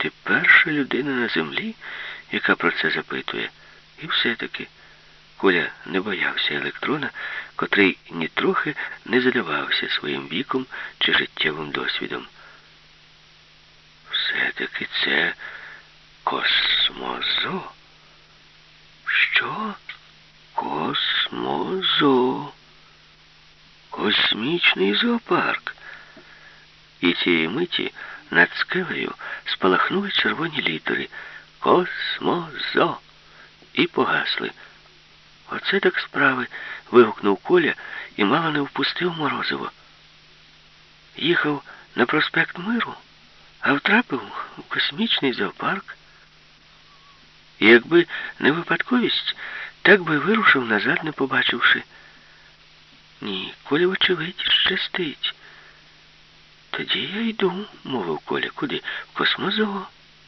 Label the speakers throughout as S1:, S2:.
S1: Ти перша людина на землі, яка про це запитує. І все-таки Коля не боявся електрона, котрий нітрохи не задавався своїм віком чи життєвим досвідом. Все-таки це космозо. Що? Космозо. Космічний зоопарк. І цієї миті над скелею спалахнули червоні літери «Космозо» і погасли. «Оце так справи!» — вигукнув Коля і мало не впустив Морозова. Їхав на проспект Миру, а втрапив у космічний зоопарк. І якби не випадковість, так би вирушив назад, не побачивши. Ні, Колі, вочевидь, щастить. Тоді я йду, мовив Коля. Куди? В космозо.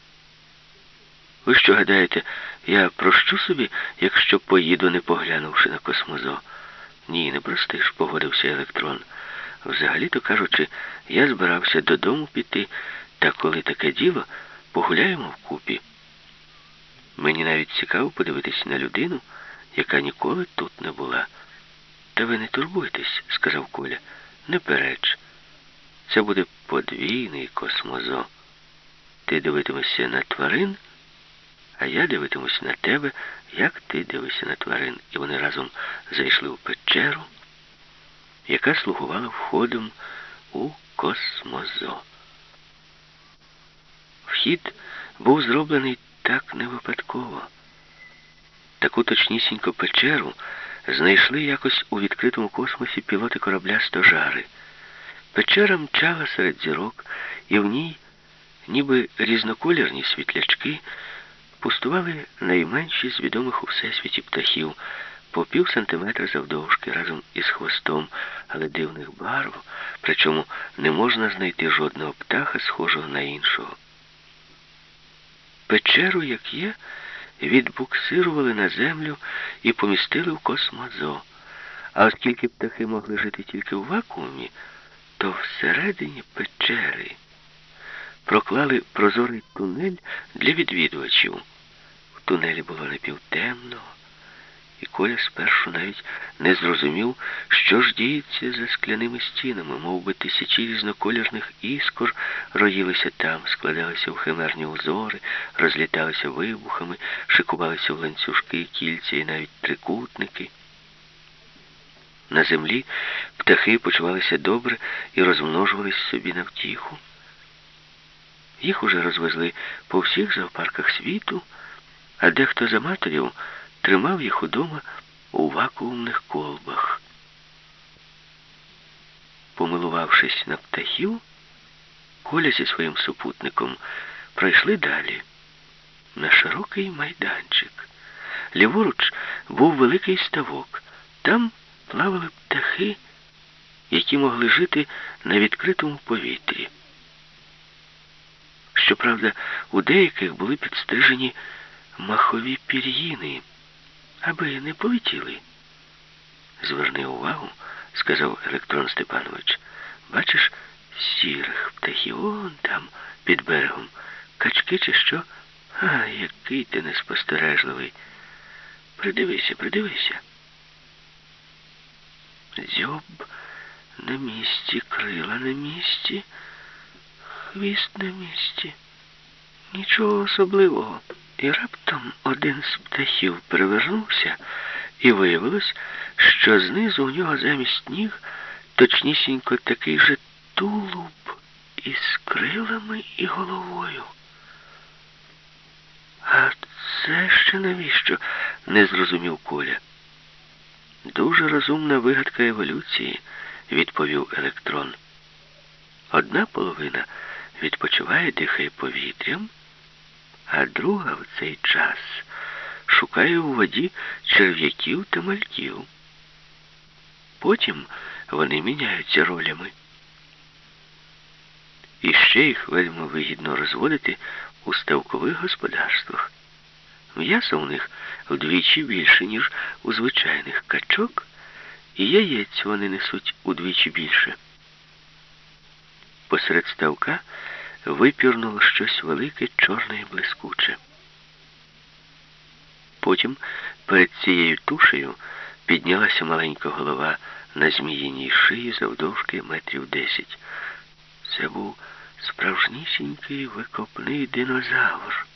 S1: Ви що гадаєте, я прощу собі, якщо поїду, не поглянувши на космозо? Ні, не простиш, погодився електрон. Взагалі-то кажучи, я збирався додому піти, та коли таке діло, погуляємо вкупі. Мені навіть цікаво подивитись на людину, яка ніколи тут не була. Та ви не турбуйтесь, сказав Коля, не переч. Це буде подвійний космозо. Ти дивитимешся на тварин, а я дивитимусь на тебе, як ти дивишся на тварин. І вони разом зайшли в печеру, яка слугувала входом у космозо. Вхід був зроблений так не випадково. Таку точнісінько печеру знайшли якось у відкритому космосі пілоти корабля «Стожари». Печера мчала серед зірок, і в ній, ніби різнокольорні світлячки, пустували найменші з відомих у всесвіті птахів, по пів сантиметра завдовжки, разом із хвостом, але дивних барв, причому не можна знайти жодного птаха, схожого на іншого. Печеру, як є, відбуксирували на землю і помістили в космозо. А оскільки птахи могли жити тільки в вакуумі, то всередині печери проклали прозорий тунель для відвідувачів. В тунелі було напівтемно, і Коля спершу навіть не зрозумів, що ж діється за скляними стінами, мов би тисячі різнокольорних іскор роїлися там, складалися в химерні узори, розліталися вибухами, шикувалися в ланцюжки, кільця і навіть трикутники. На землі птахи почувалися добре і розмножувались собі на втіху. Їх уже розвезли по всіх зоопарках світу, а дехто з аматорів тримав їх удома у вакуумних колбах. Помилувавшись на птахів, Коля зі своїм супутником пройшли далі, на широкий майданчик. Ліворуч був великий ставок. Там плавали птахи, які могли жити на відкритому повітрі. Щоправда, у деяких були підстрижені махові пір'їни, аби не полетіли. «Зверни увагу», — сказав Електрон Степанович. «Бачиш сірих птахів вон там, під берегом. Качки чи що? А, який ти неспостережливий. Придивися, придивися». Дзьоб на місці, крила на місці, хвіст на місці. Нічого особливого. І раптом один з птахів перевернувся, і виявилось, що знизу у нього замість ніг точнісінько такий же тулуб із крилами і головою. «А це ще навіщо?» — не зрозумів Коля. «Дуже розумна вигадка еволюції», — відповів Електрон. «Одна половина відпочиває, дихає повітрям, а друга в цей час шукає у воді черв'яків та мальків. Потім вони міняються ролями. І ще їх вельми вигідно розводити у ставкових господарствах. М'ясо у них вдвічі більше, ніж у звичайних качок, і яєць вони несуть удвічі більше. Посеред ставка випірнуло щось велике, чорне і блискуче. Потім перед цією тушею піднялася маленька голова на зміїній шиї завдовжки 10 метрів. Це був справжнісінький викопний динозавр.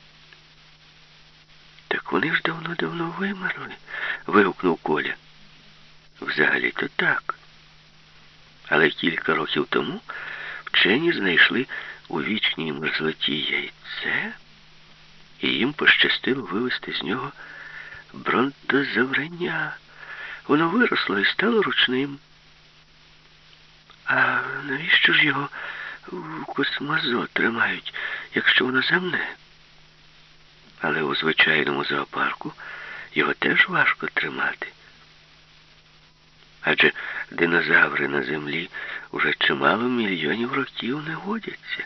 S1: «Так вони ж давно-давно вимерли», — вигукнув Коля. «Взагалі-то так. Але кілька років тому вчені знайшли у вічній мерзлоті яйце, і їм пощастило вивести з нього бронтозаврення. Воно виросло і стало ручним. А навіщо ж його в космозо тримають, якщо воно земне? Але у звичайному зоопарку його теж важко тримати. Адже динозаври на землі уже чимало мільйонів років не водяться.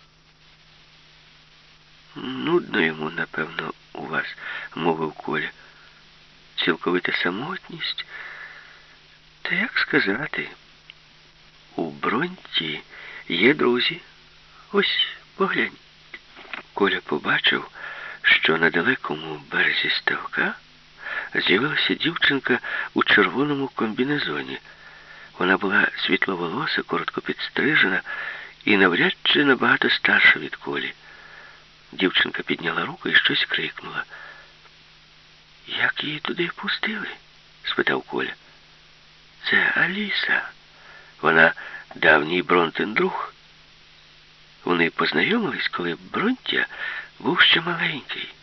S1: Нудно йому, напевно, у вас, мовив Коля. Цілковита самотність. Та як сказати? У Бронті є друзі. Ось, поглянь. Коля побачив, що на далекому березі ставка з'явилася дівчинка у червоному комбінезоні. Вона була світловолоса, коротко підстрижена і навряд чи набагато старша від Колі. Дівчинка підняла руку і щось крикнула. «Як її туди пустили?» – спитав Коля. «Це Аліса. Вона давній Бронтин друг. Вони познайомились, коли Бронтя був ще маленький.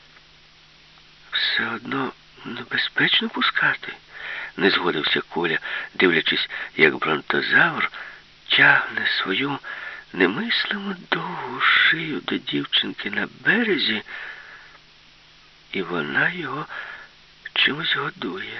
S1: Все одно небезпечно пускати», – не згодився Коля, дивлячись, як бронтозавр тягне свою немислимо довгу шию до дівчинки на березі, і вона його чимось годує.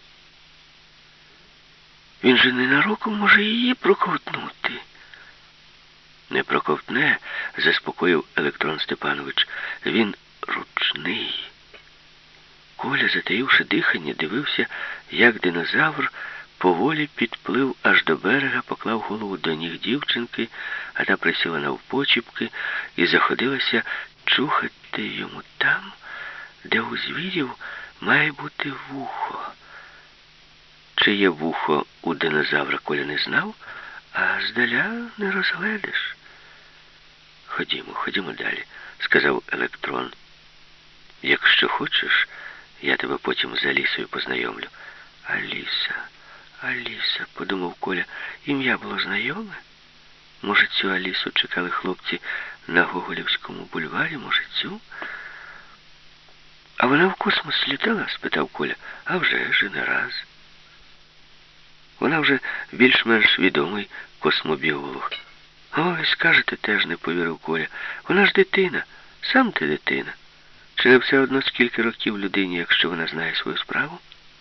S1: Він же ненароком може її проковтнути. «Не проковтне», – заспокоїв Електрон Степанович. «Він ручний». Коля, затаївши дихання, дивився, як динозавр поволі підплив аж до берега, поклав голову до ніг дівчинки, а та присіла навпочіпки і заходилася чухати йому там, де у звірів має бути вухо. Чиє вухо у динозавра Коля не знав, а здаля не розгледиш. Ходімо далі», – сказав Електрон. «Якщо хочеш, я тебе потім з Алісою познайомлю». Аліса, подумав Коля, ім'я було знайоме? Може, цю Алісу чекали хлопці на Гоголівському бульварі, може, цю? «А вона в космос літала?» – спитав Коля. «А вже ж, не раз. Вона вже більш-менш відомий космобіолог». «Ой, скажете, теж не повірив Коля. Вона ж дитина. Сам ти дитина. Чи не все одно скільки років людині, якщо вона знає свою справу?»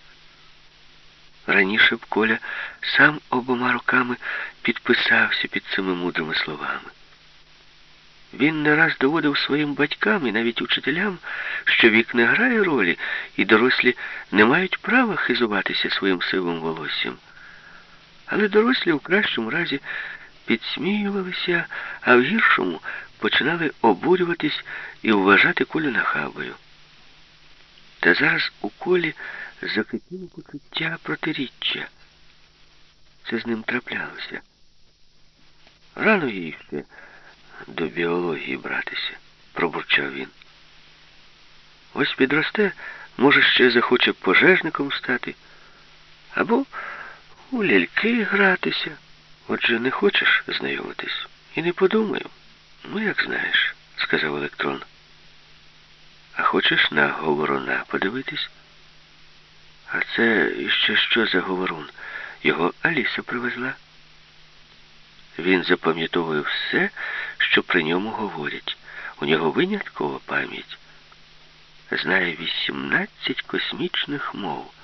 S1: Раніше б Коля сам обома руками підписався під цими мудрими словами. Він не раз доводив своїм батькам і навіть учителям, що вік не грає ролі, і дорослі не мають права хизуватися своїм сивим волоссям. Але дорослі в кращому разі підсміювалися, а в гіршому починали обурюватись і вважати Колю нахабою. Та зараз у Колі закипіло почуття протиріччя. Це з ним траплялося. Рано їй ще до біології братися, пробурчав він. Ось підросте, може, ще захоче пожежником стати, або у ляльки гратися. Отже, не хочеш знайомитись? І не подумаю. Ну, як знаєш, сказав Електрон. А хочеш на говоруна подивитись? А це ще що за говорун? Його Аліса привезла. Він запам'ятовує все, що при ньому говорять. У нього виняткова пам'ять. Знає 18 космічних мов.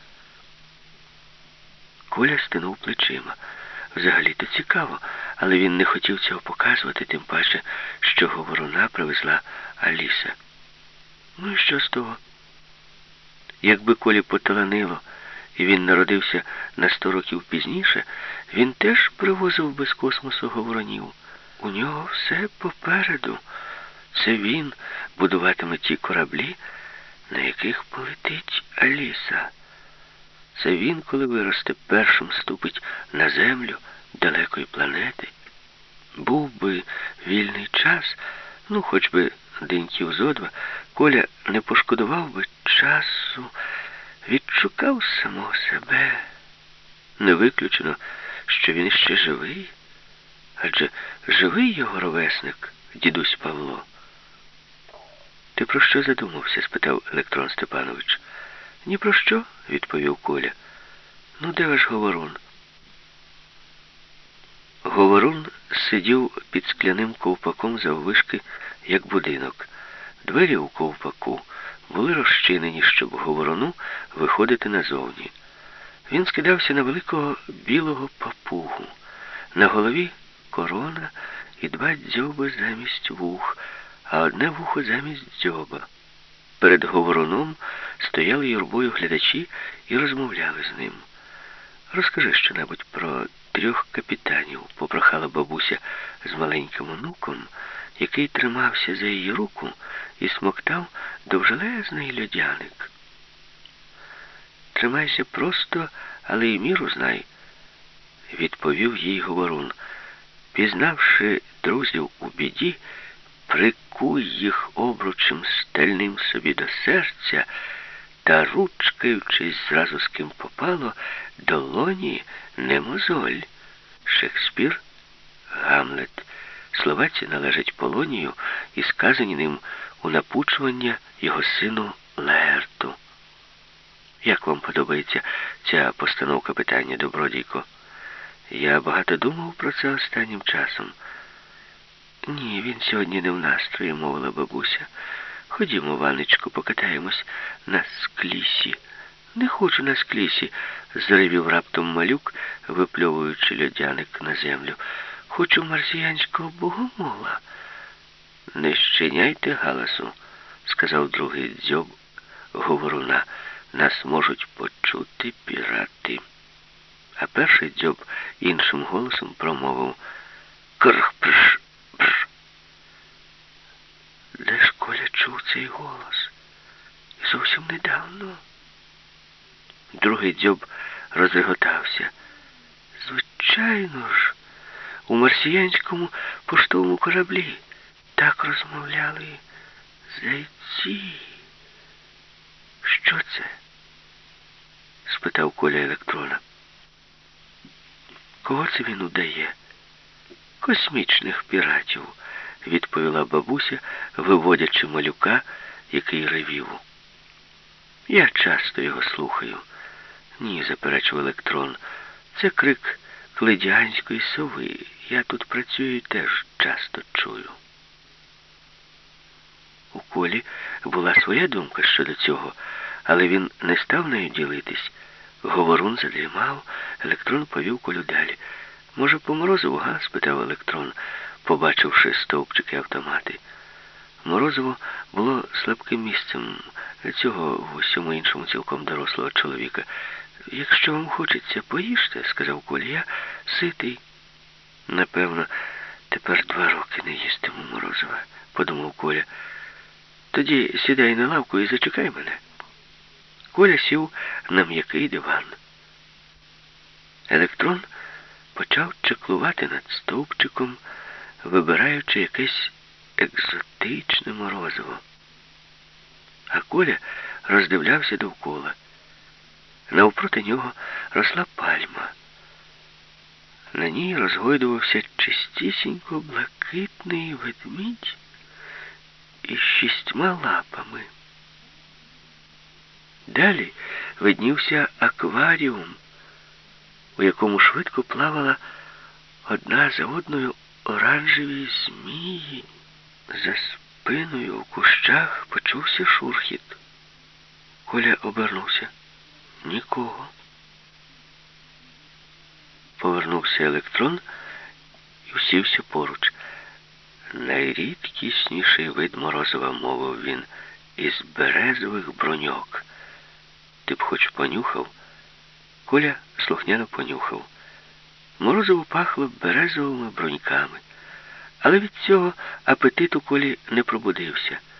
S1: Коля стинув плечима. Взагалі-то цікаво, але він не хотів цього показувати, тим паче, що говоруна привезла Аліса. Ну і що з того? Якби Колі поталанило, і він народився на 100 років пізніше, він теж привозив би з космосу говорунів. У нього все попереду. Це він будуватиме ті кораблі, на яких полетить Аліса. Це він, коли виросте, першим ступить на землю далекої планети. Був би вільний час, ну, хоч би деньків зо два, Коля не пошкодував би часу, відшукав самого себе. Не виключено, що він іще живий, адже живий його ровесник, дідусь Павло. «Ти про що задумався?» – спитав Електрон Степанович. «Ні про що», – відповів Коля. «Ну, де ваш Говорун?» Говорун сидів під скляним ковпаком заввишки, як будинок. Двері у ковпаку були розчинені, щоб Говоруну виходити назовні. Він скидався на великого білого папугу. На голові корона і 2 дзьоби замість вух, а 1 вухо замість дзьоба. Перед Говоруном стояли юрбою глядачі і розмовляли з ним. «Розкажи щонебудь про 3 капітанів», – попрохала бабуся з маленьким онуком, який тримався за її руку і смоктав довжелезний льодяник. «Тримайся просто, але й міру знай», – відповів їй Говорун. «Пізнавши друзів у біді, прикуй їх обручем стальним собі до серця та, ручкаючись зразу з ким попало, долоні не мозоль». Шекспір, Гамлет. Слова ці належать Полонію і сказані ним у напучування його сину Лаерту. Як вам подобається ця постановка питання, добродійко? Я багато думав про це останнім часом. Ні, він сьогодні не в настрої, мовила бабуся. Ходімо, Ванечку, покатаємось на склісі. Не хочу на склісі, заревів раптом малюк, випльовуючи льодяник на землю. Хочу марсіянського богомола. Не щиняйте галасу, сказав другий дзьоб Говоруна. Нас можуть почути пірати. А перший дзьоб іншим голосом промовив: «Крх-прш, прш». Де ж Коля чув цей голос? І зовсім недавно. Другий дзьоб розреготався. Звичайно ж, у марсіянському поштовому кораблі так розмовляли зайці. Що це? Спитав Коля Електрона. Кого це він удає? Космічних піратів, відповіла бабуся, виводячи малюка, який ревів. Я часто його слухаю. Ні, заперечив Електрон. Це крик кледянської сови. Я тут працюю і теж часто чую. У Колі була своя думка щодо цього, але він не став нею ділитись. Говорун задрімав, Електрон повів Колю далі. «Може, по Морозову, га?» – спитав Електрон, побачивши стовпчики автомати. Морозово було слабким місцем цього в усьому іншому цілком дорослого чоловіка. «Якщо вам хочеться, поїжте», – сказав Коля, – «я ситий». «Напевно, тепер 2 роки не їстиму Морозова», – подумав Коля. «Тоді сідай на лавку і зачекай мене». Коля сів на м'який диван. Електрон почав чеклувати над стовпчиком, вибираючи якесь екзотичне морозиво. А Коля роздивлявся довкола. Навпроти нього росла пальма. На ній розгойдувався чистісінько блакитний ведмідь із 6 лапами. Далі виднівся акваріум, у якому швидко плавала одна за одною оранжеві змії. За спиною у кущах почувся шурхіт. Коля обернувся. Нікого. Повернувся Електрон і усівся поруч. «Найрідкісніший вид Морозова», – мовив він, – «із березових броньок. Ти б хоч понюхав?» Коля слухняно понюхав. Морозиво пахло березовими бруньками, Але від цього апетит у Колі не пробудився.